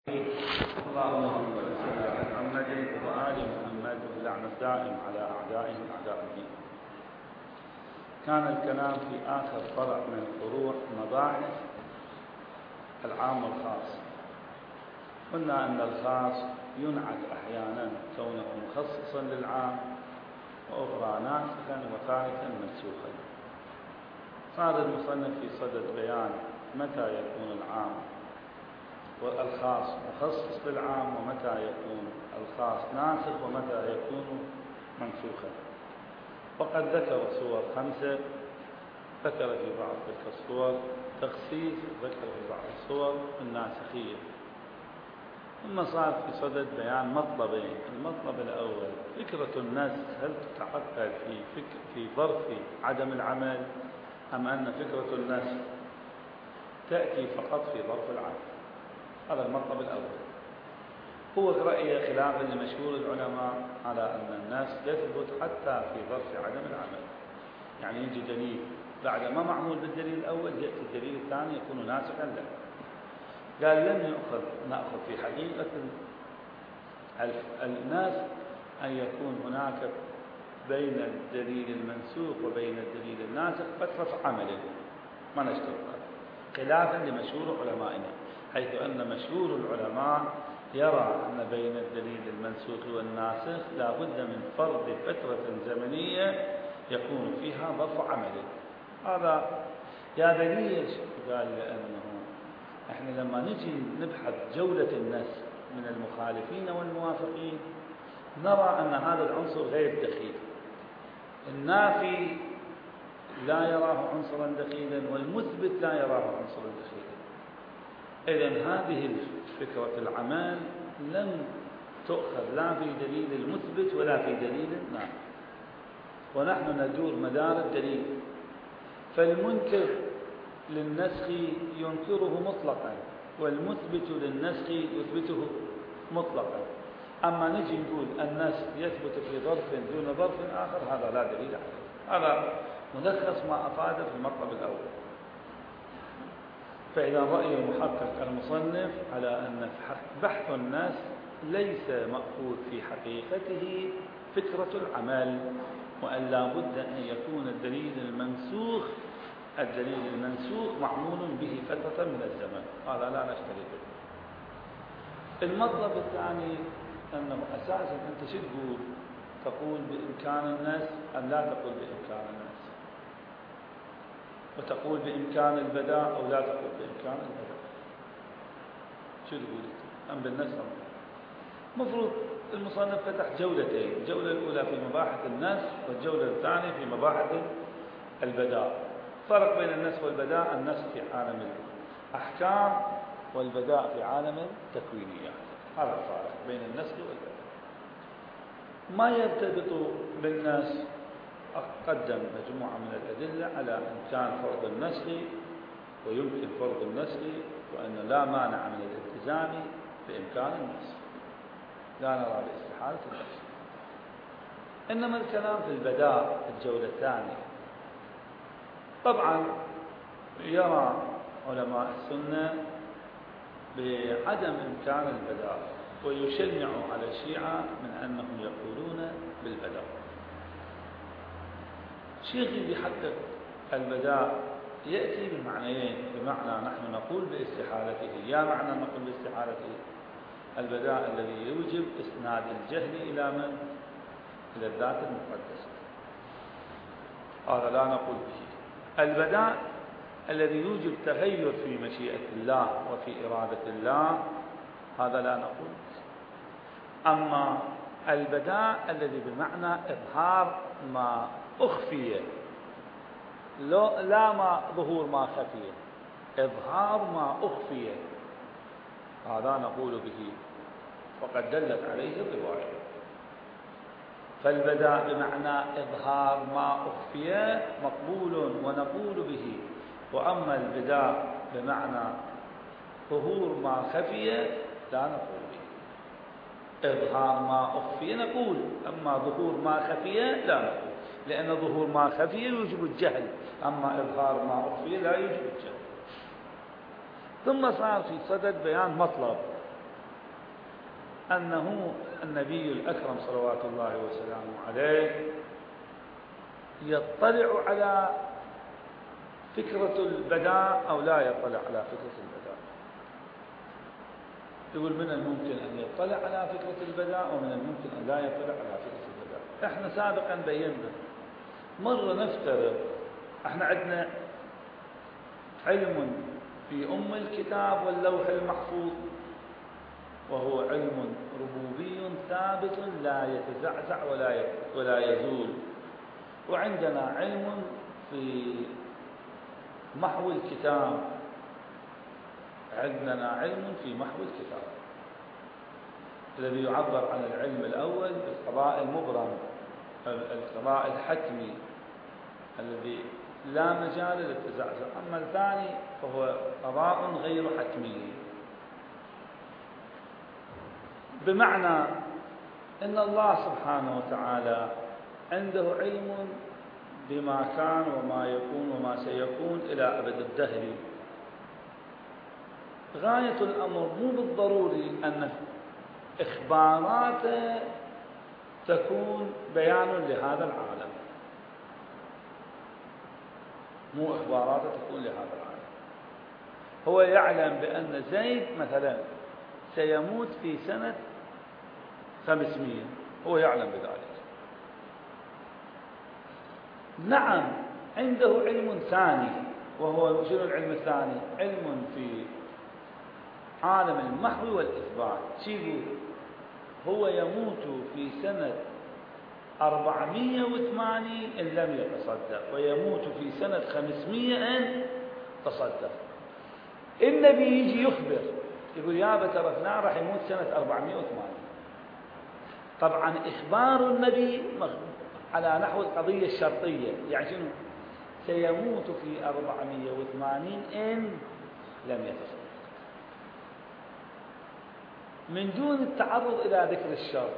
اللهم صل على محمد وآل محمد واللعنة الدائم على أعدائهم أعداء الدين. كان الكلام في آخر فرع من فروع مباحث العام والخاص. قلنا أن الخاص ينعت أحيانا كونه مخصصا للعام، وأخرى ناسخا وثالثا منسوخا. صار المصنف في صدد بيان متى يكون العام والخاص مخصص للعام، ومتى يكون الخاص ناسخ، ومتى يكون منسوخا. وقد ذكر صور 5، ذكر في بعض تلك الصور تخصيص، ذكر في بعض الصور الناسخية. ثم صار في صدد بيان مطلبين. المطلب الأول فكرة النسخ، هل تتعقد في ظرف عدم العمل، أم أن فكرة النسخ تأتي فقط في ظرف العمل؟ هذا المطلب الأول. هو رأي خلافا لمشهور العلماء على أن النسخ يثبت حتى في ظرف عدم العمل. يعني يجي دليل بعد ما معمول بالدليل الأول، يأتي الدليل الثاني يكون ناسخا له. قال لم نأخذ في حقيقة النسخ أن يكون هناك بين الدليل المنسوخ وبين الدليل الناسخ فترة عمل، ما نشترط، خلافا لمشهور علمائنا، حيث أن مشهور العلماء يرى أن بين الدليل المنسوخ والناسخ لا بد من فرض فترة زمنية يكون فيها ظرف عمل. هذا يا دليل. قال لأنه احنا لما نجي نبحث جودة النسخ من المخالفين والموافقين نرى أن هذا العنصر غير دخيل. النافي لا يراه عنصرا دخيلا، والمثبت لا يراه عنصرا دخيلا. إذن هذه فكرة العمل لم تؤخذ لا في دليل المثبت ولا في دليل النافي، ونحن ندور مدار الدليل. فالمنكر للنسخ ينكره مطلقا، والمثبت للنسخ يثبته مطلقا. أما نجي نقول النسخ يثبت في ظرف دون ظرف آخر، هذا لا دليل عليه. هذا ملخص ما أفاده في المطلب الأول. فإذا رأي المحقق المصنف على أن بحث النسخ ليس مأخوذ في حقيقته فكرة العمل، وأن لا بد أن يكون الدليل المنسوخ معمول به فترة من الزمن، هذا لا نشترط به. المطلب الثاني أنه أساسا أنت شو تقول بإمكان النسخ أم لا تقول بإمكان النسخ، وتقول بإمكان البداء أو لا تقول بإمكان البداء؟ شو تقول أم بالنسخ؟ مفروض المصنف فتح جولتين، الجولة الأولى في مباحث النسخ، والجولة الثانية في مباحث البداء. فرق بين النسخ والبداء: النسخ في عالم الأحكام، والبداء في عالم التكوينيات. هذا الفارق بين النسخ والبداء. ما يرتبط بالنسخ قدم مجموعة من الأدلة على إمكان فرض النسخ ويمكن فرض النسخ، وأن لا مانع من الالتزام بإمكان النسخ، لا نرى باستحالة النسخ. إنما الكلام في البداء الجولة الثانية. طبعا يرى علماء السنة بعدم إمكان البداء، ويشنع على الشيعة من أنهم يقولون بالبداء. شيخ بيحقق البداء يأتي بمعنيين: بمعنى نحن نقول باستحالته، يا معنى نقول باستحالته البداء الذي يوجب إسناد الجهل إلى من؟ إلى الذات المقدسة، هذا لا نقول به. البداء الذي يوجب تغير في مشيئة الله وفي إرادة الله، هذا لا نقول به. أما البداء الذي بمعنى إظهار ما أخفي، لا ما ظهور ما خفي، إظهار ما أخفي، هذا نقول به، وقد دلت عليه الرواية. فالبداء بمعنى إظهار ما أخفي مقبول ونقول به، وأما البداء بمعنى ظهور ما خفي لا نقول به. إظهار ما أخفي نقول، أما ظهور ما خفي لا نقول، لأن ظهور ما خفي يوجب الجهل، أما إظهار ما أخفي لا يوجب الجهل. ثم صار في صدد بيان مطلب، أنه النبي الأكرم صلوات الله وسلامه عليه يطلع على فكرة البداء أو لا يطلع على فكرة البداء. يقول من الممكن أن يطلع على فكرة البداء ومن الممكن أن لا يطلع على فكرة البداء. احنا سابقا بينا مرة نفترض احنا عندنا علم في أم الكتاب واللوح المحفوظ، وهو علم ربوبي ثابت لا يتزعزع ولا يزول، وعندنا علم في محو الكتاب، عندنا علم في محو الكتاب الذي يعبر عن العلم الأول بالقضاء المبرم، القضاء الحتمي الذي لا مجال للتزعزع، أما الثاني فهو قضاء غير حتمي، بمعنى أن الله سبحانه وتعالى عنده علم بما كان وما يكون وما سيكون إلى أبد الدهر. غاية الأمر مو بالضروري أن إخباراته تكون بيان لهذا العالم، مو إخباراته تكون لهذا العالم. هو يعلم بأن زيد مثلا سيموت في سنة 500، هو يعلم بذلك. نعم عنده علم ثاني، وهو شنو العلم الثاني؟ علم في عالم المحو والإثبات. يقول هو يموت في سنة 480 إن لم يتصدق، ويموت في سنة 500 إن تصدق. النبي يجي يخبر يقول يا ترى فلان راح يموت سنة 480. طبعا إخبار النبي على نحو القضية الشرطية، يعني شنو؟ سيموت في 480 إن لم يتصدق، من دون التعرض إلى ذكر الشر.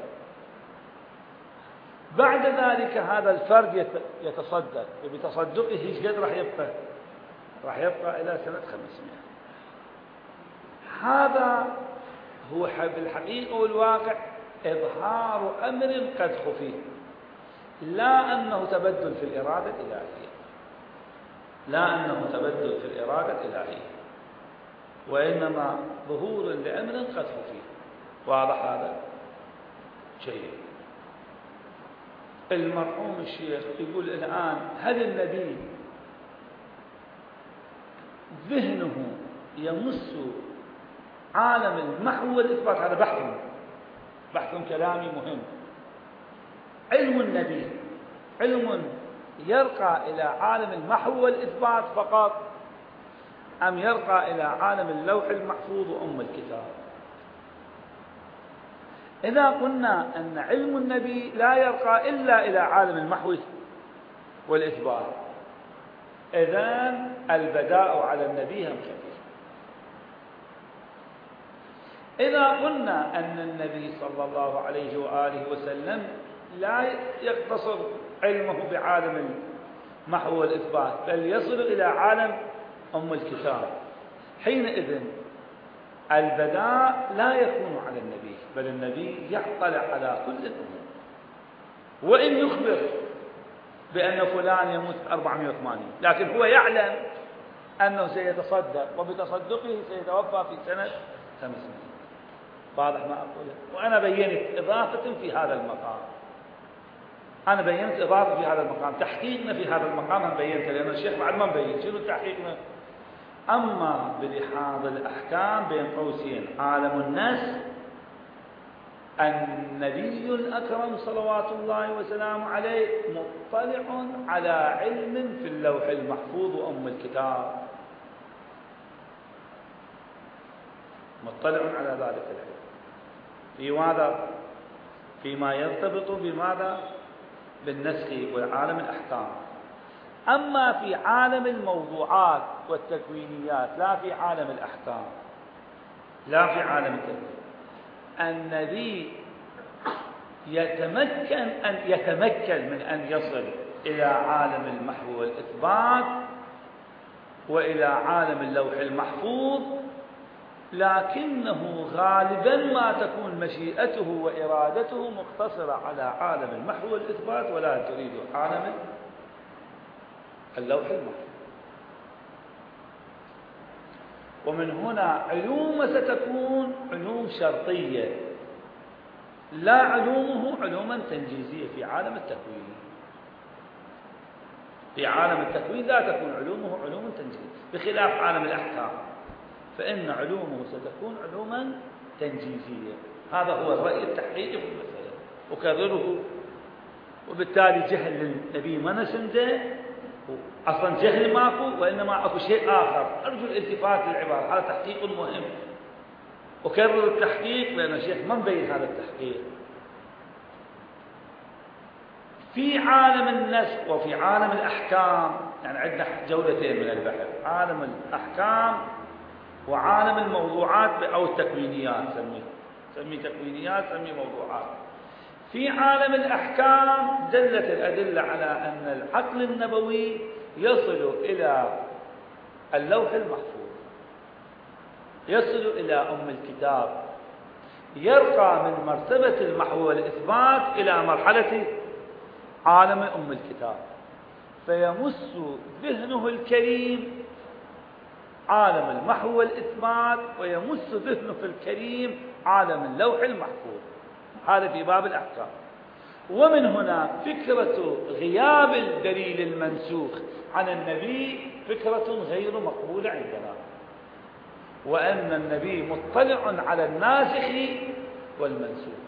بعد ذلك هذا الفرد يتصدق، وبتصدقه ايش قد راح يبقى؟ راح يبقى إلى سنة 500. هذا هو بالحقيقة والواقع إظهار أمر قد خفي، لا أنه تبدل في الإرادة الإلهية، لا أنه تبدل في الإرادة الإلهية، وإنما ظهور لأمر قد خفي. واضح هذا شيء. المرحوم الشيخ يقول الآن هل النبي ذهنه يمس عالم المحو والإثبات؟ هذا بحث كلامي مهم. علم النبي علم يرقى إلى عالم المحو والإثبات فقط، أم يرقى إلى عالم اللوح المحفوظ وأم الكتاب؟ إذا قلنا أن علم النبي لا يرقى إلا إلى عالم المحو والإثبات، إذن البداء على النبي هم خفيف. إذا قلنا أن النبي صلى الله عليه وآله وسلم لا يقتصر علمه بعالم المحو والإثبات، بل يصل إلى عالم أم الكتاب، حينئذ البداء لا يكون على النبي، بل النبي يطلع على كل الأمور، وإن يخبر بأن فلان يموت 480، لكن هو يعلم أنه سيتصدق، وبتصدقه سيتوفى في سنة 500. واضح ما أقوله؟ وأنا بينت إضافة في هذا المقام، أنا بينت إضافة في هذا المقام، تحقيقنا في هذا المقام هم بينته، لأن الشيخ بعد ما مبين شنو تحقيقنا. أما بلحاظ الأحكام بين قوسين عالم الناس، النبي الأكرم صلوات الله وسلامه عليه مطلع على علم في اللوح المحفوظ وأم الكتاب، مطلع على ذلك العلم في ماذا؟ فيما يرتبط بماذا؟ بالنسخ والعالم الأحكام. أما في عالم الموضوعات والتكوينيات، لا في عالم الأحكام، لا في عالم التكوين، النبي يتمكن من أن يصل إلى عالم المحو والإثبات وإلى عالم اللوح المحفوظ لكنه غالبا ما تكون مشيئته وإرادته مقتصرة على عالم المحو والإثبات، ولا تريد عالم اللوح المحفوظ. ومن هنا علوم ستكون علوم شرطية، لا علومه علوما تنجيزية في عالم التكوين. في عالم التكوين لا تكون علومه علوم تنجيزية، بخلاف عالم الأحكام فإن علومه ستكون علوما تنجيزية. هذا هو الرأي التحقيقي في المسألة، أكرره. وبالتالي جهل النبي ما نسنده، أصلا جهل ماكو، وإنما أكو شيء آخر. أرجو الالتفات للعبارة، هذا تحقيق مهم. أكرر التحقيق لأن الشيخ ما مبين هذا التحقيق. في عالم النسخ وفي عالم الأحكام، يعني عندنا جولتين من البحث: عالم الأحكام وعالم الموضوعات أو التكوينيات. سمي تكوينيات، سمي موضوعات. في عالم الأحكام دلت الأدلة على أن العقل النبوي يصل إلى اللوح المحفوظ، يصل إلى أم الكتاب، يرقى من مرتبة المحو والإثبات إلى مرحلة عالم أم الكتاب، فيمس ذهنه الكريم عالم المحو والإثبات، ويمس ذهنه الكريم عالم اللوح المحفوظ. هذا في باب الأحكام. ومن هنا فكرة غياب الدليل المنسوخ عن النبي فكرة غير مقبولة عندنا، وأن النبي مطلع على الناسخ والمنسوخ،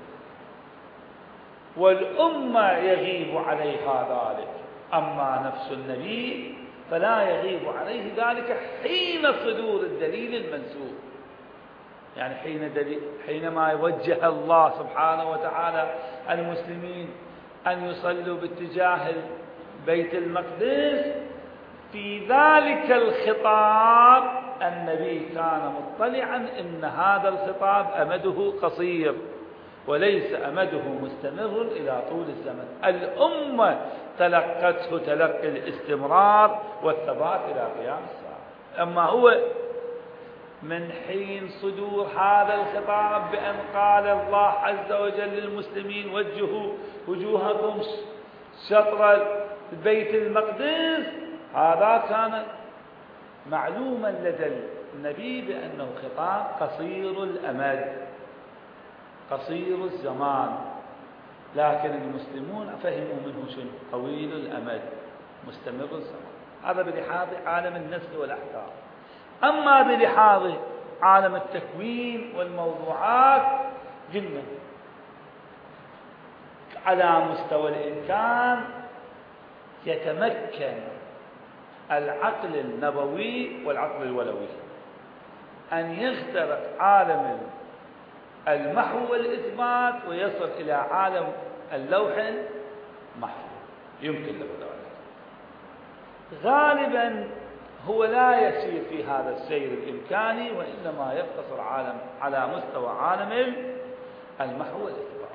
والأمة يغيب عليها ذلك. أما نفس النبي فلا يغيب عليه ذلك حين صدور الدليل المنسوخ، يعني حينما يوجه الله سبحانه وتعالى المسلمين أن يصلوا باتجاه بيت المقدس، في ذلك الخطاب النبي كان مطلعا أن هذا الخطاب أمده قصير وليس أمده مستمر إلى طول الزمن. الأمة تلقته تلقي الاستمرار والثبات إلى قيام الساعة. أما هو من حين صدور هذا الخطاب بأن قال الله عز وجل للمسلمين: وجهوا وجوهكم شطر بيت المقدس، هذا كان معلوما لدى النبي بأنه خطاب قصير الأمد قصير الزمان، لكن المسلمون فهموا منه شنو؟ طويل الأمد مستمر الزمان. هذا بلحاظ عالم النسل والأحكام. أما بلحاظ عالم التكوين والموضوعات قلنا على مستوى الإمكان يتمكن العقل النبوي والعقل الولوي أن يخترق عالم المحو والإثبات ويصل إلى عالم اللوح المحفوظ، يمكن له ذلك. غالبا هو لا يسير في هذا السير الإمكاني، وإنما يقتصر على مستوى عالم المحو والإثبات.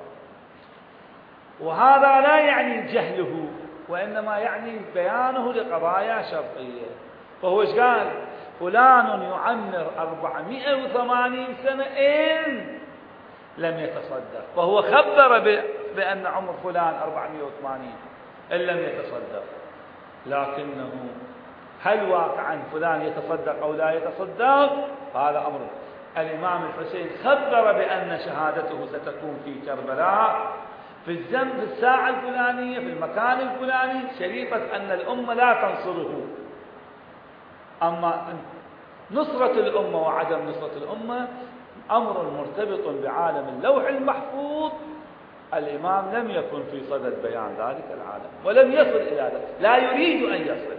وهذا لا يعني جهله، وإنما يعني بيانه لقضايا شرطية. فهو ايش قال؟ فلان يعمر 480 سنة إن لم يتصدق، وهو خبر بأن عمر فلان 480 إن لم يتصدق. لكنه هل واقعا فلان يتصدق أو لا يتصدق؟ هذا أمر. الإمام الحسين خبر بأن شهادته ستكون في كربلاء في الساعة الفلانية في المكان الفلاني، شريطة أن الأمة لا تنصره. أما نصرة الأمة وعدم نصرة الأمة أمر مرتبط بعالم اللوح المحفوظ. الإمام لم يكن في صدد بيان ذلك العالم ولم يصل إلى ذلك، لا يريد أن يصل.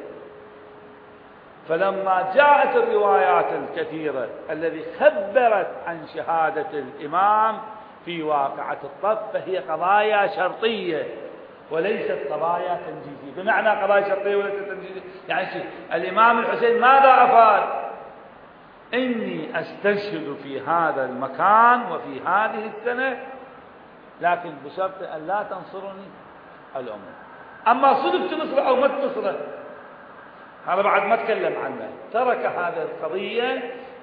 فلما جاءت الروايات الكثيرة التي خبرت عن شهادة الإمام في واقعة الطف، فهي قضايا شرطية وليست قضايا تنجيزية. بمعنى قضايا شرطية وليست تنجيزية يعني الإمام الحسين ماذا أفاد؟ إني أستشهد في هذا المكان وفي هذه السنة، لكن بشرط أن لا تنصرني الأمة. أما صدفت نصرة أو ما نصرة هذا بعد ما تكلم عنه، ترك هذه القضية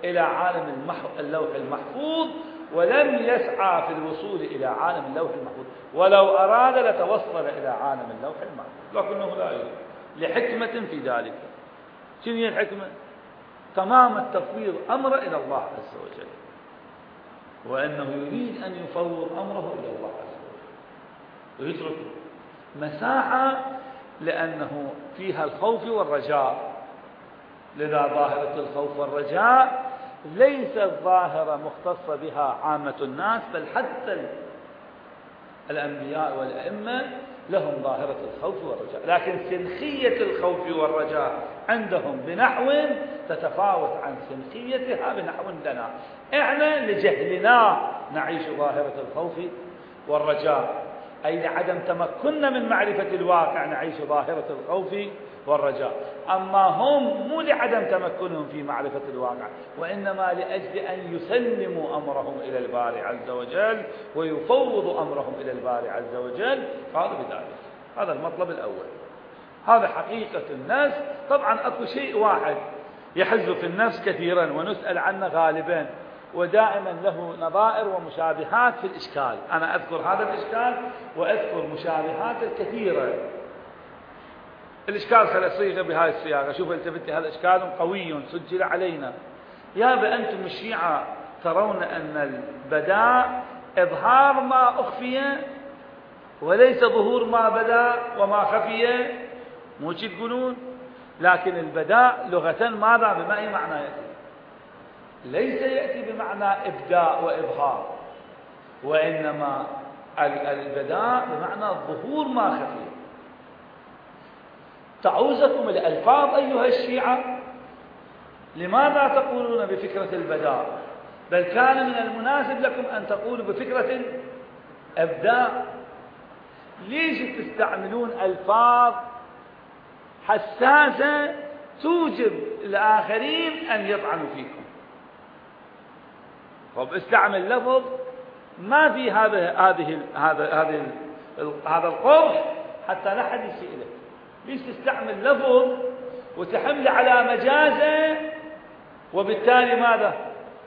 إلى عالم اللوح المحفوظ، ولم يسعى في الوصول إلى عالم اللوح المحفوظ، ولو أراد لتوصل إلى عالم اللوح المحفوظ، لكنه لا يريد لحكمة في ذلك. شنو هي الحكمة؟ تمام التفويض أمره إلى الله عز وجل، وأنه يريد أن يفوض أمره إلى الله عز وجل ويترك مساحة، لأنه فيها الخوف والرجاء. لذا ظاهرة الخوف والرجاء ليست ظاهرة مختصة بها عامة الناس، بل حتى الأنبياء والأئمة لهم ظاهرة الخوف والرجاء، لكن سنخية الخوف والرجاء عندهم بنحو تتفاوت عن سنخيتها بنحو لنا. احنا لجهلنا نعيش ظاهرة الخوف والرجاء، أي لعدم تمكننا من معرفة الواقع نعيش ظاهرة الخوف والرجاء. أما هم مو لعدم تمكنهم في معرفة الواقع، وإنما لأجل أن يسلموا أمرهم إلى الباري عز وجل ويفوضوا أمرهم إلى الباري عز وجل، قالوا بذلك. هذا المطلب الأول، هذا حقيقة الناس. طبعا أكو شيء واحد يحز في النفس كثيرا ونسأل عنه غالبا، ودائما له نظائر ومشابهات في الإشكال. أنا أذكر هذا الإشكال وأذكر مشابهات الكثيرة. الإشكال خلال صيغة بهذه الصياغة. شوف التفت، هذا إشكال قوي سجل علينا. يا بأنتم الشيعة ترون أن البداء إظهار ما أخفي وليس ظهور ما بدا وما خفي، مو تقولون؟ لكن البداء لغة ماذا بما أي معنى يأتي؟ ليس يأتي بمعنى إبداء وإظهار، وإنما البداء بمعنى ظهور ما خفي. تعوزكم الألفاظ أيها الشيعة، لماذا تقولون بفكرة البداء؟ بل كان من المناسب لكم أن تقولوا بفكرة الإبداء. ليش تستعملون ألفاظ حساسة توجب الآخرين أن يطعنوا فيكم؟ طب استعمل لفظ ما في هذا القبح حتى لا حد يسيء لك. ليش تستعمل لفظ وتحمل على مجازه، وبالتالي ماذا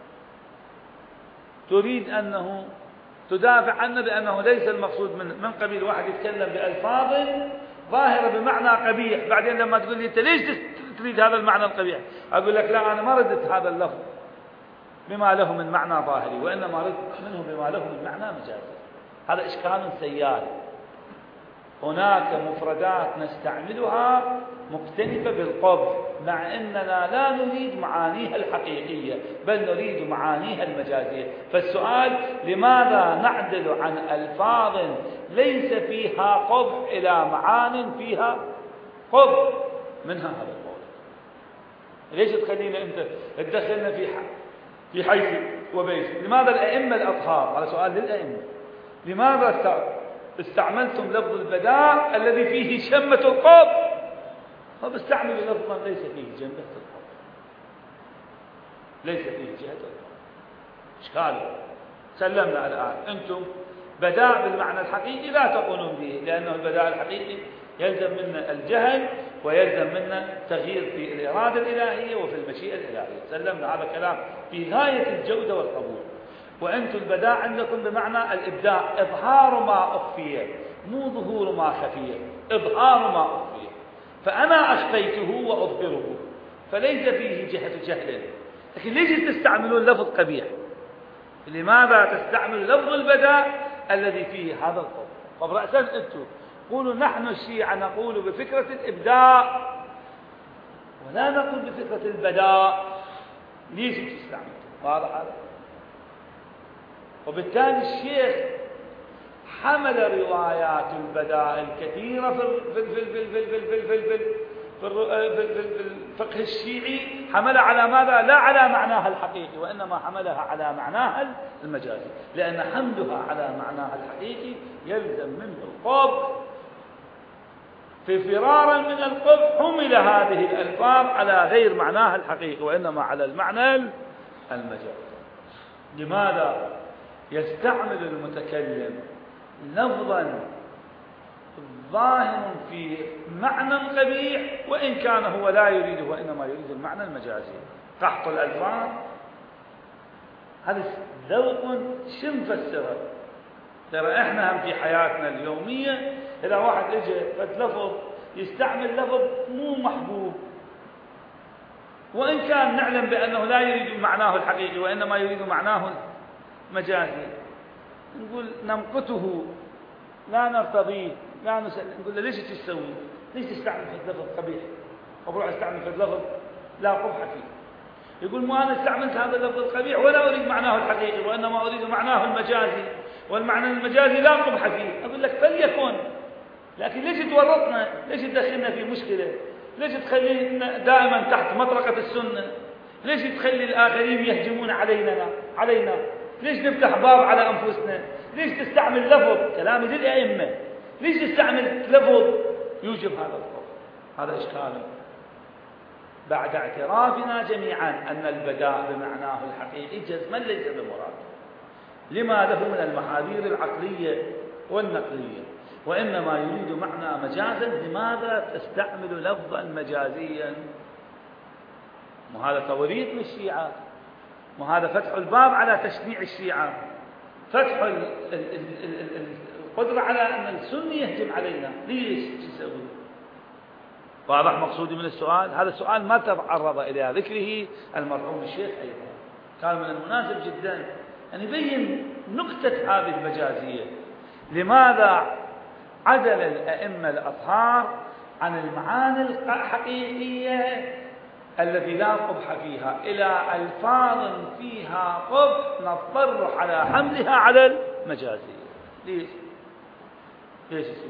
تريد أنه تدافع عنه بأنه ليس المقصود من قبيل واحد يتكلم بألفاظ ظاهرة بمعنى قبيح، بعدين لما تقول لي أنت ليش تريد هذا المعنى القبيح، أقول لك لا، أنا ما ردت هذا اللفظ بما له من معنى ظاهري، وإنما ردت منه بما له من معنى مجازي. هذا إشكال سيال. هناك مفردات نستعملها مختلفة بالقبح، مع أننا لا نريد معانيها الحقيقية بل نريد معانيها المجازية. فالسؤال لماذا نعدل عن ألفاظ ليس فيها قبح إلى معان فيها قبح؟ منها هذا القول. ليش تخلينا أنت تدخلنا في حيث وبيت؟ لماذا الأئمة الأطهار؟ هذا سؤال للأئمة. لماذا استعملتم لفظ البداء الذي فيه شمة القبح، فبستعملوا لفظا ليس فيه جنبة القبح، ليس فيه جهة القبح؟ إشكال. سلمنا الآن. أنتم بداء بالمعنى الحقيقي لا تقولون به، لأنه البداء الحقيقي يلزم منا الجهل ويلزم منا تغيير في الإرادة الإلهية وفي المشيئة الإلهية. سلمنا، هذا كلام في غاية الجودة والقبول. وأنتم البداء عندكم بمعنى الإبداع، إظهار ما أخفي، مو ظهور ما خفي، إظهار ما أخفي. فأنا أخفيته وأظهره، فليس فيه جهة جهل. لكن ليش تستعملون لفظ قبيح؟ لماذا تستعملوا لفظ البداء الذي فيه هذا القول؟ طب رأسا أنتم قولوا نحن الشيعة نقول بفكرة الإبداع ولا نقول بفكرة البداء. ليش تستعملون؟ واضح هذا؟ وبالتالي الشيخ حمل روايات البداء الكثيرة في الفقه الشيعي، حملها على ماذا؟ لا على معناها الحقيقي، وإنما حملها على معناها المجازي، لأن حملها على معناها الحقيقي يلزم منه القبح. في فرارا من القبح حمل هذه الألفاظ على غير معناها الحقيقي وإنما على المعنى المجازي. لماذا يستعمل المتكلم لفظا ظاهر في معنى قبيح وإن كان هو لا يريده وإنما يريد المعنى المجازي؟ قحط الألفاظ هذا ذوق شو نفسره؟ ترى احنا هم في حياتنا اليومية إذا واحد اجى لفظ يستعمل لفظ مو محبوب، وإن كان نعلم بأنه لا يريد معناه الحقيقي وإنما يريد معناه المجازي، نقول نمقته، لا نرتضيه، لا نقول له ليش تسوي؟ ليش تستعمل في لفظ قبيح؟ أروح استعمل في لفظ لا قبح فيه. يقول ما أنا استعملت هذا اللفظ القبيح ولا أريد معناه الحقيقي وإنما أريد معناه المجازي، والمعنى المجازي لا قبح فيه. أقول لك فليكن، لكن ليش تورطنا؟ ليش تدخلنا في مشكلة؟ ليش تخلينا دائما تحت مطرقة السنة؟ ليش تخلي الآخرين يهجمون علينا؟ ليش نفتح باب على أنفسنا؟ ليش تستعمل لفظ كلام للأئمة؟ ليش تستعمل لفظ يوجب هذا الخوف؟ هذا إشكال. بعد اعترافنا جميعا أن البداء بمعناه الحقيقي جزما ليس بمراد لما له من المحاذير العقلية والنقلية، وإنما يريد معنى مجازا. لماذا تستعمل لفظا مجازيا؟ وهذا توريط للشيعة، وهذا فتح الباب على تشنيع الشيعة، فتح القدرة على أن السني يهجم علينا. ليش تسوي؟ واضح مقصودي من السؤال؟ هذا السؤال ما تعرض إلى ذكره المرحوم الشيخ أيضا، كان من المناسب جدا أن يبين نقطة هذه المجازية. لماذا عدل الأئمة الأطهار عن المعاني الحقيقية التي لا قبح فيها إلى ألفاظ فيها قبح نضطر على حملها على المجازية؟ ليش يسوي؟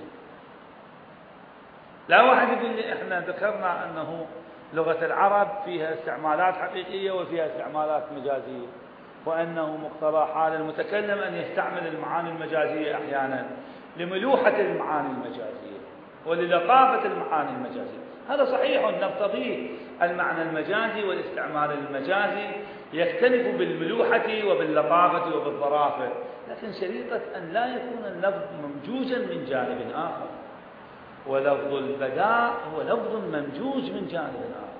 لا واحد يقول لي احنا ذكرنا انه لغة العرب فيها استعمالات حقيقية وفيها استعمالات مجازية، وانه مقتضى حال المتكلم ان يستعمل المعاني المجازية احيانا لملوحة المعاني المجازية وللطافة المعاني المجازية. هذا صحيح، نقتضيه المعنى المجازي والاستعمال المجازي يختلف بالملوحة وباللطافة وبالظرافة، لكن شريطة أن لا يكون اللفظ ممجوجا من جانب آخر، ولفظ البداء هو لفظ ممجوج من جانب آخر.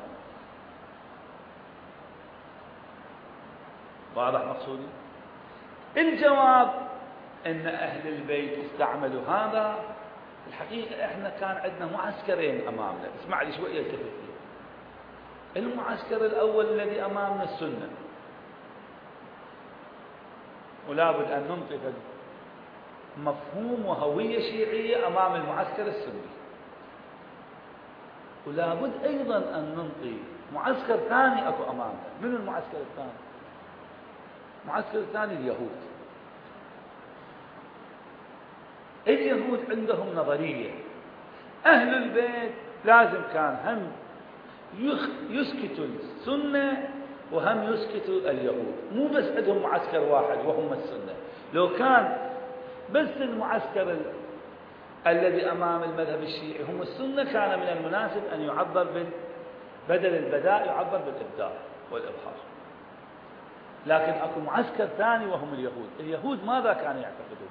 واضح مقصودي؟ الجواب أن أهل البيت استعملوا هذا. الحقيقة إحنا كان عندنا معسكرين أمامنا، اسمع لي شوية التفت لي. المعسكر الأول الذي أمامنا السنة، ولا بد أن ننطق مفهوم وهوية شيعية أمام المعسكر السني، ولا بد أيضا أن ننطي معسكر ثاني أكو أمامنا. من المعسكر الثاني؟ المعسكر الثاني اليهود. اليهود عندهم نظرية أهل البيت لازم كان هم يسكتوا السنة وهم يسكتوا اليهود، مو بس عندهم معسكر واحد وهم السنة. لو كان بس المعسكر الذي أمام المذهب الشيعي هم السنة كان من المناسب أن يعبر بدل البداء يعبر بالإبداع والإظهار، لكن أكو معسكر ثاني وهم اليهود. اليهود ماذا كانوا يعتقدون؟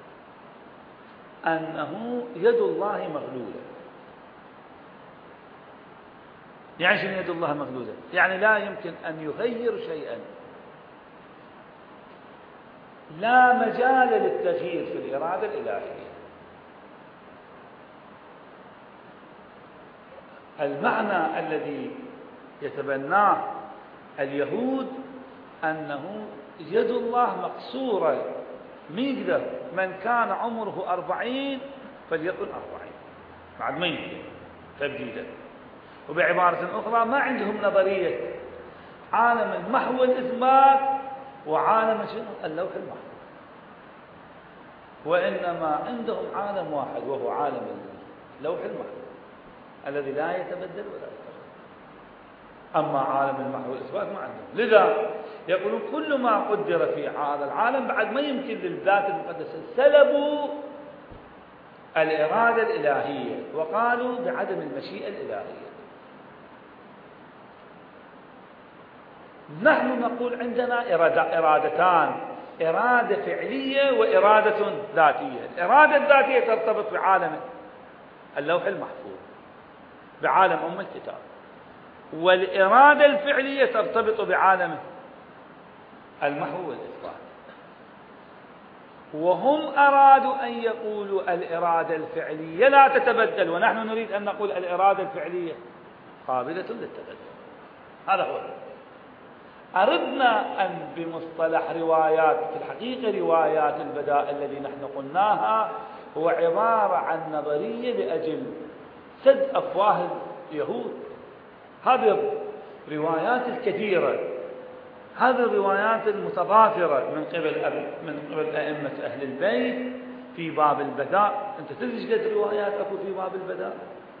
أنه يد الله مغلولة. يعني شنو يد الله مغلولة؟ يعني لا يمكن أن يغير شيئا، لا مجال للتغيير في الإرادة الإلهية. المعنى الذي يتبناه اليهود أنه يد الله مقصورة، ميقدر من كان عمره 40 فليكن 40، بعد ما يمكن تبديدا. وبعبارة أخرى ما عندهم نظرية عالم المحو والإثبات وعالم اللوح المحفوظ، وإنما عندهم عالم واحد وهو عالم اللوح المحفوظ الذي لا يتبدل ولا يتغير. أما عالم المحو والإثبات ما عندهم. لذا يقولون كل ما قدر في هذا العالم بعد ما يمكن للذات المقدسة، سلبوا الإرادة الإلهية وقالوا بعدم المشيئة الإلهية. نحن نقول عندنا إرادتان، إرادة فعلية وإرادة ذاتية. الإرادة الذاتية ترتبط بعالم اللوح المحفوظ، بعالم أم الكتاب، والإرادة الفعلية ترتبط بعالم المحو والإثبات. وهم أرادوا أن يقولوا الإرادة الفعلية لا تتبدل، ونحن نريد أن نقول الإرادة الفعلية قابلة للتبدل. هذا هو. أردنا أن بمصطلح روايات، في الحقيقة روايات البداء الذي نحن قلناها هو عبارة عن نظرية لأجل سد أفواه اليهود. هذه الروايات الكثيرة، هذه الروايات المتضافرة من قبل أئمة أهل البيت في باب البداء. أنت تدري ايش قد روايات أكو في باب البداء؟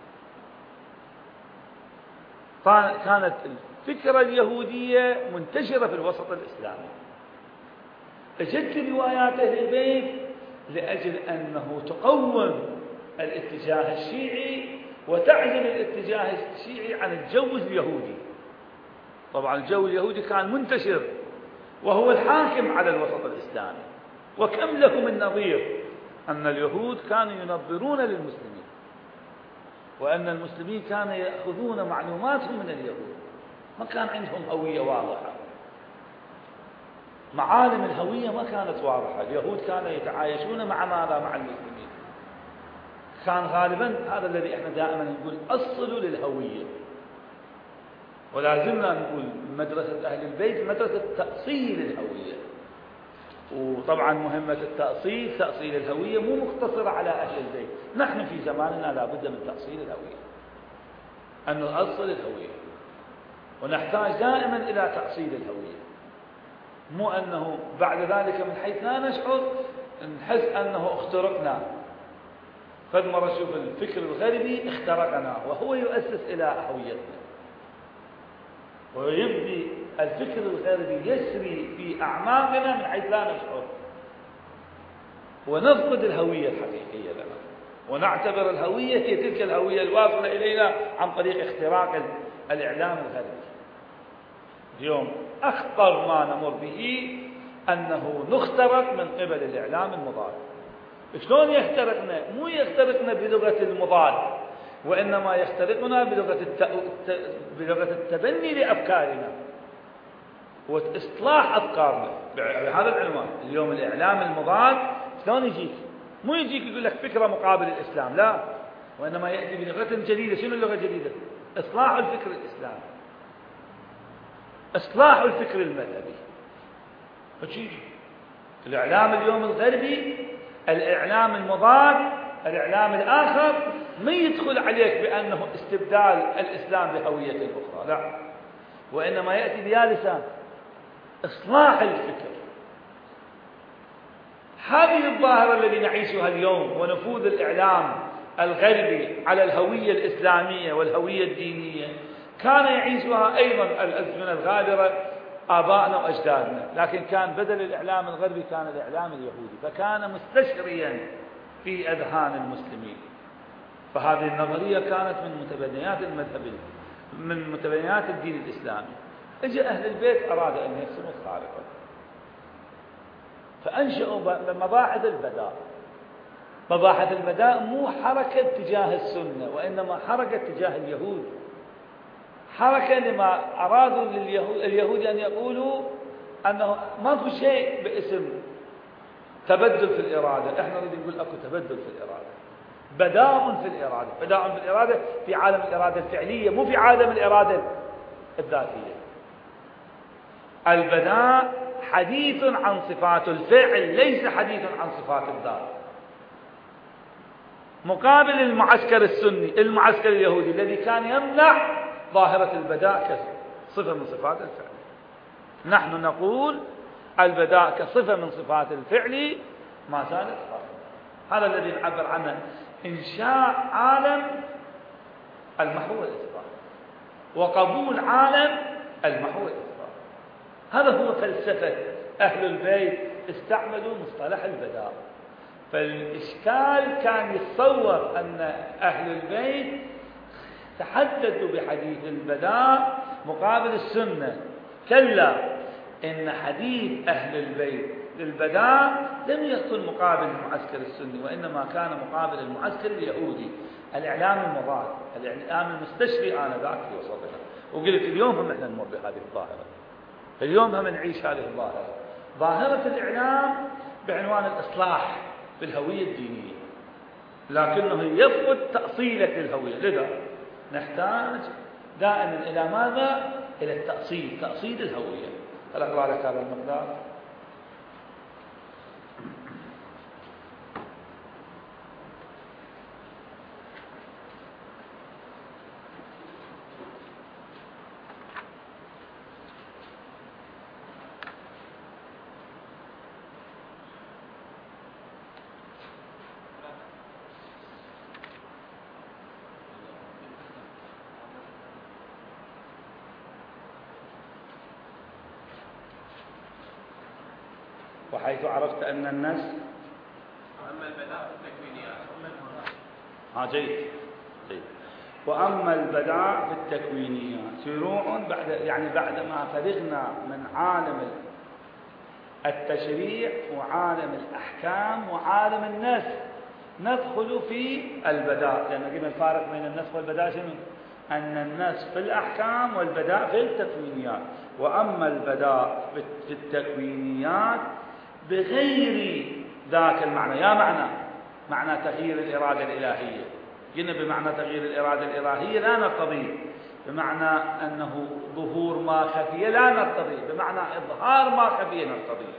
كانت الفكرة اليهودية منتشرة في الوسط الإسلامي. اجت روايات أهل البيت لأجل أنه تقوم الاتجاه الشيعي وتعزل الاتجاه الشيعي عن الجو اليهودي. طبعا الجو اليهودي كان منتشر وهو الحاكم على الوسط الإسلامي، وكم لكم النظير أن اليهود كانوا ينظرون للمسلمين، وأن المسلمين كانوا يأخذون معلوماتهم من اليهود. ما كان عندهم هوية واضحة، معالم الهوية ما كانت واضحة. اليهود كانوا يتعايشون مع ماذا؟ مع المسلمين. كان غالبا هذا الذي احنا دائما نقول أصلوا للهوية، ولا زلنا نقول مدرسة أهل البيت مدرسة تأصيل الهوية. وطبعا مهمة التأصيل، تأصيل الهوية مو مقتصرة على أهل البيت. نحن في زماننا لا بد من تأصيل الهوية، أن نؤصل الهوية، ونحتاج دائما إلى تأصيل الهوية. مو أنه بعد ذلك من حيث لا نشعر نحس أنه اخترقنا. قد مرة نشوف الفكر الغربي اخترقنا وهو يؤسس إلى هويتنا، ويبدي الفكر الغربي يسري في أعماقنا من حيث لا نشعر، ونفقد الهوية الحقيقية لنا، ونعتبر الهوية هي تلك الهوية الواصلة إلينا عن طريق اختراق الإعلام الغربي. اليوم أخطر ما نمر به أنه نخترق من قبل الإعلام المضاد. شلون يخترقنا؟ مو يخترقنا بلغة المضاد، وإنما يخترقنا بلغة التبني لأفكارنا وإصلاح أفكارنا بهذا العنوان. اليوم الإعلام المضاد شلون يجيك؟ مو يجيك يقول لك فكرة مقابل الإسلام، لا، وإنما يأتي بلغة جديدة. شنو اللغة الجديدة؟ إصلاح الفكر الإسلامي، إصلاح الفكر المذهبي. فشيجي الإعلام اليوم الغربي، الإعلام المضاد، الإعلام الآخر ما يدخل عليك بأنه استبدال الإسلام بهوية أخرى، لا، وإنما يأتي بيا لسان إصلاح الفكر. هذه الظاهرة التي نعيشها اليوم، ونفوذ الإعلام الغربي على الهوية الإسلامية والهوية الدينية، كان يعيشها أيضا الأزمنة الغابرة آبائنا وأجدادنا، لكن كان بدل الإعلام الغربي كان الإعلام اليهودي، فكان مستشريا في أذهان المسلمين. فهذه النظرية كانت من متبنيات المذهب، من متبنيات الدين الإسلامي. اجى أهل البيت أراد أن يرسموا خارقا، فأنشأوا مباحث البداء. مباحث البداء مو حركة تجاه السنة، وإنما حركة تجاه اليهود، حركة لما أرادوا اليهود أن يقولوا أنه ماكو شيء باسم تبدل في الإرادة. احنا نريد نقول أكو تبدل في الإرادة، بداء في الإرادة، بداء في الإرادة في عالم الإرادة الفعلية، مو في عالم الإرادة الذاتية. البداء حديث عن صفات الفعل، ليس حديث عن صفات الذات. مقابل المعسكر السني، المعسكر اليهودي الذي كان يمنع ظاهرة البداء كصفة من صفات الفعل، نحن نقول البداء كصفة من صفات الفعل ما زالت قائمة. هذا الذي نعبر عنه إنشاء عالم المحو والإثبات، وقبول عالم المحو والإثبات. هذا هو فلسفة أهل البيت، استعملوا مصطلح البداء. فالإشكال كان يتصور أن أهل البيت تحدثوا بحديث البداء مقابل السنة. كلا، إن حديث أهل البيت للبداء لم يكن مقابل المعسكر السني، وإنما كان مقابل المعسكر اليهودي، الإعلام المضاد، الإعلام المستشري آنذاك في وسطنا. وقلت اليوم هم احنا نمر بهذه الظاهرة. اليوم هم نعيش هذه الظاهرة، ظاهرة الإعلام بعنوان الإصلاح في الهوية الدينية، لكنه يفقد تأصيلة الهوية. لذا نحتاج دائما إلى ماذا؟ إلى التأصيل، تأصيل الهوية. هل أقرأ لك هذا المقدار؟ وحيث عرفت أن الناس وأما البداء في التكوينيات جيد. وأما البداء في التكوينيات شروع بعدما فرغنا من عالم التشريع وعالم الأحكام وعالم النسخ ندخل في البداء، لأن قلنا الفارق بين النسخ والبداء شنو؟ أن النسخ في الأحكام والبداء في التكوينيات. وأما البداء في التكوينيات بغير ذاك المعنى، يا معنى تغيير الإرادة الإلهية. قلنا بمعنى تغيير الإرادة الإلهية لا نرتضي، بمعنى أنه ظهور ما خفي لا نرتضي، بمعنى إظهار ما خفي نرتضي.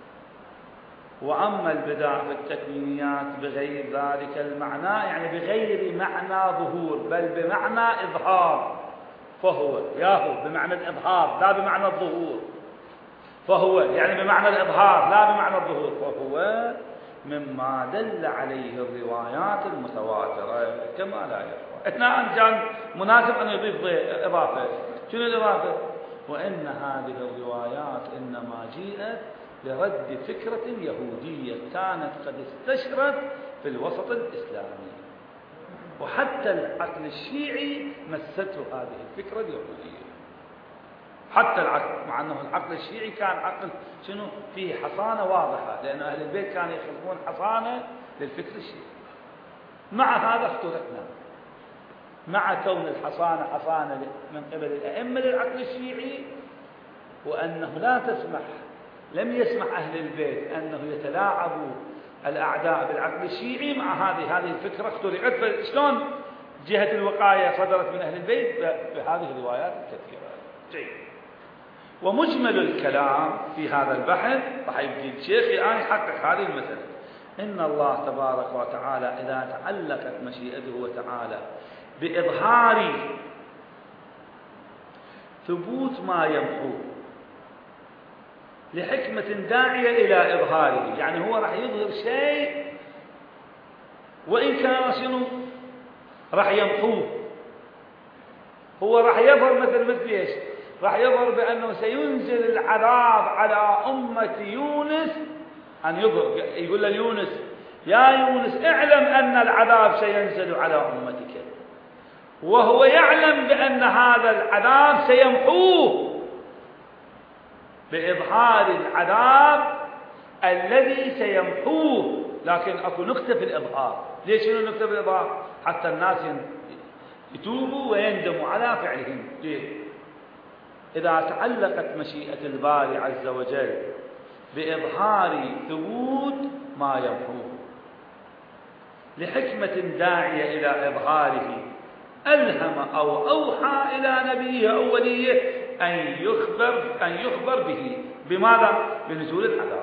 وأما البداء في التكوينيات بغير ذلك المعنى، يعني بغير معنى ظهور بل بمعنى إظهار، فهو بمعنى الإظهار لا بمعنى الظهور، فهو يعني بمعنى الإظهار لا بمعنى الظهور، فهو مما دل عليه الروايات المتواترة كما لا يخفى. اثناء كان مناسب أن يضيف إضافة. شنو الإضافة؟ وإن هذه الروايات إنما جيءت لرد فكرة يهودية كانت قد استشرت في الوسط الإسلامي، وحتى العقل الشيعي مسته هذه الفكرة اليهودية، حتى العقل، مع أنه العقل الشيعي كان عقل شنو فيه حصانة واضحة، لأن أهل البيت كانوا يخلقون حصانة للفكر الشيعي. مع هذا اختلفنا، مع كون الحصانة حصانة من قبل الأئمة للعقل الشيعي، وأنه لا تسمح، لم يسمح أهل البيت أنه يتلاعبوا الأعداء بالعقل الشيعي. مع هذه الفكرة اختلفت، فشلون جهة الوقاية صدرت من أهل البيت بهذه الروايات الكثيرة. جيد. ومجمل الكلام في هذا البحث راح يبدي الشيخ الآن يحقق هذه المسألة. إن الله تبارك وتعالى إذا تعلقت مشيئته وتعالى بإظهار ثبوت ما يمحوه لحكمة داعية إلى إظهاره، يعني هو راح يظهر شيء وإن كان شنو راح يمحوه. هو راح يظهر مثل ايش؟ راح يظهر بأنه سينزل العذاب على أمة يونس، أن يظهر يقول ليونس يا يونس اعلم أن العذاب سينزل على أمتك، وهو يعلم بأن هذا العذاب سيمحوه بإظهار العذاب الذي سيمحوه. لكن أكو نقطة في الإظهار. ليش شنو نقطة في الإظهار؟ حتى الناس يتوبوا ويندموا على فعلهم. ليه؟ إذا تعلقت مشيئة الباري عز وجل بإظهار ثبوت ما يمحوه لحكمة داعية إلى إظهاره، ألهم أو أوحى إلى نبيه أو وليه أن يخبر به. بماذا؟ بنزول العذاب.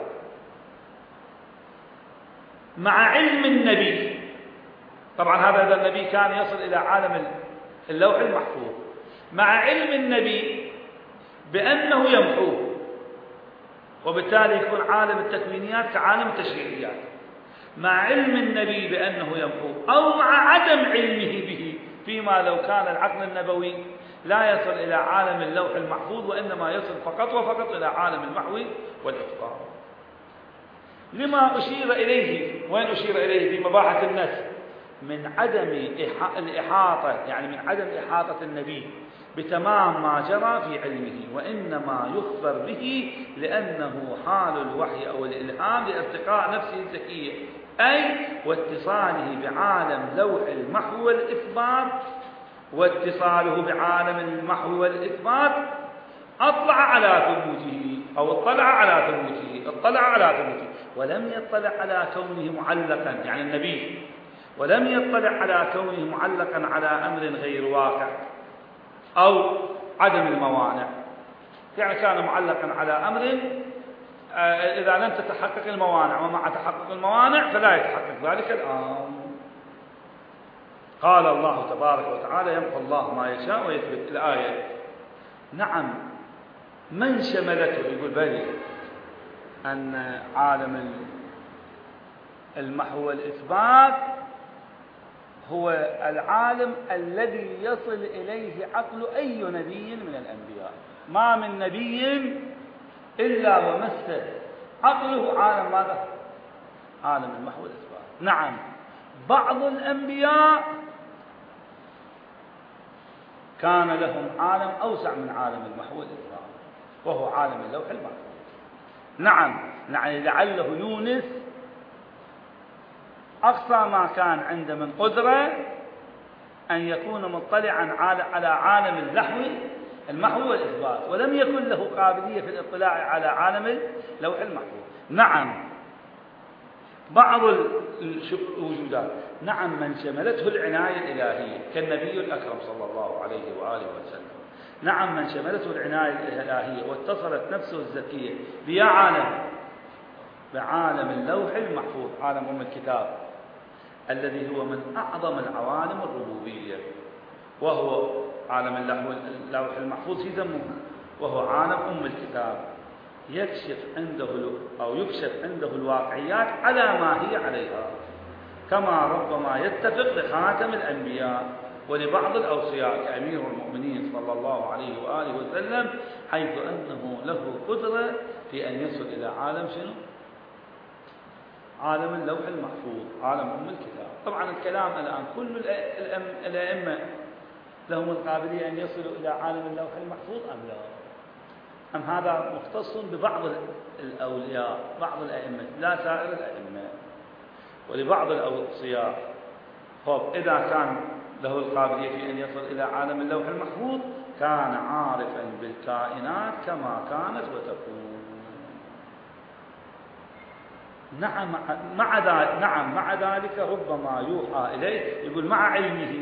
مع علم النبي، طبعا هذا النبي كان يصل إلى عالم اللوح المحفوظ، مع علم النبي بأنه يمحوه، وبالتالي يكون عالم التكوينيات كعالم التشريعيات. مع علم النبي بأنه يمحوه، أو مع عدم علمه به، فيما لو كان العقل النبوي لا يصل إلى عالم اللوح المحفوظ، وإنما يصل فقط وفقط إلى عالم المحو والإتقان. لما أشير إليه، وين أشير إليه؟ في مباحث النسخ، من عدم الإحاطة، يعني من عدم إحاطة النبي بتمام ما جرى في علمه، وإنما يخبر به لأنه حال الوحي أو الإلهام لارتقاء نفسه الزكية، أي واتصاله بعالم لوح المحو والإثبات، واتصاله بعالم المحو والإثبات أطلع على ثبوته أو اطلع على ثبوته ولم يطلع على كونه معلقا، يعني النبي ولم يطلع على كونه معلقا على أمر غير واقع أو عدم الموانع، يعني كان معلقا على أمر إذا لم تتحقق الموانع، ومع تحقق الموانع فلا يتحقق ذلك الأمر. قال الله تبارك وتعالى: يمحو الله ما يشاء ويثبت. الآية نعم من شملته، يقول بلي أن عالم المحو والإثبات هو العالم الذي يصل إليه عقل أي نبي من الأنبياء، ما من نبي إلا ومس عقله عالم ماذا؟ عالم المحو والإثبات. نعم بعض الأنبياء كان لهم عالم أوسع من عالم المحو والإثبات، وهو عالم اللوح المحفوظ. نعم لعله يونس أقصى ما كان عنده من قدرة أن يكون مطلعا على عالم المحو والإثبات، ولم يكن له قابلية في الاطلاع على عالم اللوح المحفوظ. نعم بعض الوجودات نعم من شملته العناية الإلهية كالنبي الأكرم صلى الله عليه وآله وسلم، نعم من شملته العناية الإلهية واتصلت نفسه الزكية بعالم اللوح المحفوظ، عالم الكتاب الذي هو من أعظم العوالم الربوبية، وهو عالم اللوح المحفوظ في ذمه، وهو عالم الكتاب، يكشف عنده الواقعيات على ما هي عليها، كما ربما يتفق لخاتم الأنبياء ولبعض الأوصياء كأمير المؤمنين صلى الله عليه وآله وسلم، حيث أنه له قدرة في أن يصل إلى عالم شنو؟ عالم اللوح المحفوظ، عالم الكتاب. طبعا الكلام الآن كل الأئمة لهم القابلية أن يصلوا إلى عالم اللوح المحفوظ أم لا؟ أم هذا مختص ببعض الأولياء، بعض الأئمة، لا سائر الأئمة، ولبعض الأوصياء. إذا كان له القابلية في أن يصل إلى عالم اللوح المحفوظ كان عارفا بالكائنات كما كانت وتكون. نعم مع ذلك ربما يوحى إليه، يقول مع علمه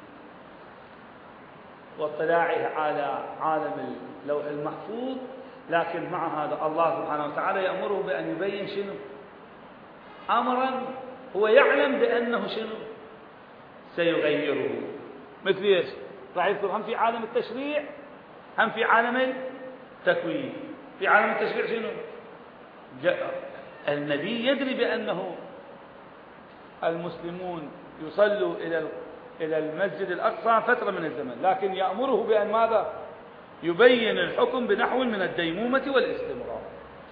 واطلاعه على عالم اللوح المحفوظ، لكن مع هذا الله سبحانه وتعالى يأمره بأن يبين شنو؟ أمرا هو يعلم بأنه شنو؟ سيغيره. مثل ايش؟ راح يذكر هم في عالم التشريع هم في عالم التكوين. في عالم التشريع شنو؟ النبي يدري بأنه المسلمون يصلوا إلى المسجد الأقصى فترة من الزمن، لكن يأمره بأن ماذا؟ يبين الحكم بنحو من الديمومة والاستمرار،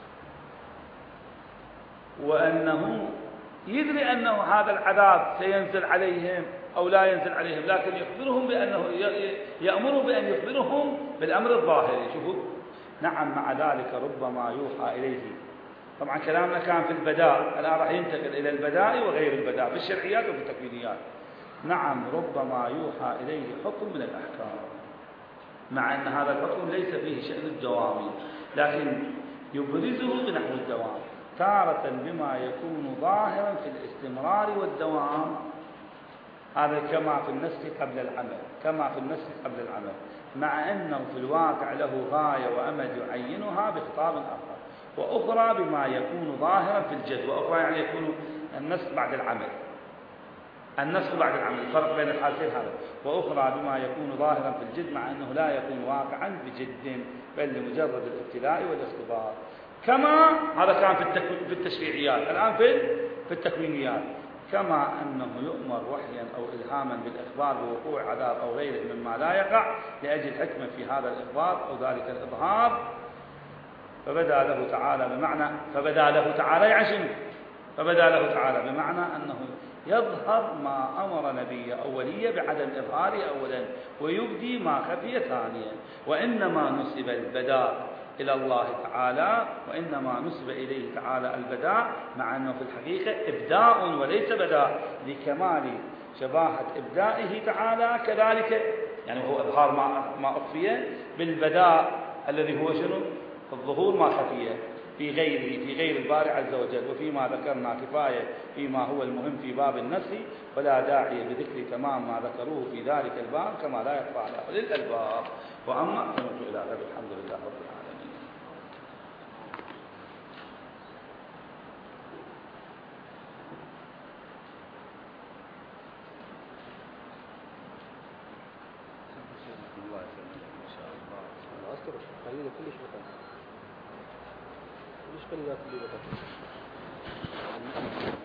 وأنه يدري أنه هذا العذاب سينزل عليهم أو لا ينزل عليهم، لكن يأمره بأن يخبرهم بالأمر الظاهري. شوفوا، نعم مع ذلك ربما يوحى إليه. طبعا كلامنا كان في البداء، الآن راح ينتقل إلى البداء وغير البداء، في الشرعيات وفي التكوينيات. نعم ربما يوحى إليه حكم من الأحكام، مع أن هذا الحكم ليس فيه شأن الدوام، لكن يبرزه بنحو الدوام، تارة بما يكون ظاهرا في الاستمرار والدوام. هذا كما في النسخ قبل العمل، مع أنه في الواقع له غاية وأمد يعينها بخطاب آخر، وأخرى بما يكون ظاهرا في الجد، وأخرى يعني يكون النسخ بعد العمل، الفرق بين الحالتين هذا، وأخرى بما يكون ظاهرا في الجد، مع أنه لا يكون واقعا بجد بل لمجرد الابتلاء والاختبار. كما هذا كان في التشريعيات، الآن في التكوينيات، كما أنه يؤمر وحيا أو إلهاما بالإخبار بوقوع عذاب أو غيره مما لا يقع لأجل حكمة في هذا الإخبار أو ذلك الإظهار، فبدا له تعالى بمعنى أنه يظهر ما أمر نبيه أولية بعدم إظهاره أولا، ويبدي ما خفي ثانيا. وإنما نسب البداء إلى الله تعالى، وإنما نسب إليه تعالى البداء، مع أنه في الحقيقة إبداء وليس بداء، لكمال شباهة إبدائه تعالى كذلك، يعني هو إظهار ما أخفي بالبداء الذي هو شنو؟ الظهور ما خفيه في غيره، في غير الباري عز وجل. وفيما ذكرنا كفاية فيما هو المهم في باب النسخ، ولا داعي بذكر تمام ما ذكروه في ذلك الباب كما لا يخفى على أولي الألباب. وأما فنرجو إلى غد، الحمد لله رب العالمين. الله يسلمك إن شاء الله. أذكر قليلا كلش مكان كلش قليلات اللي بطل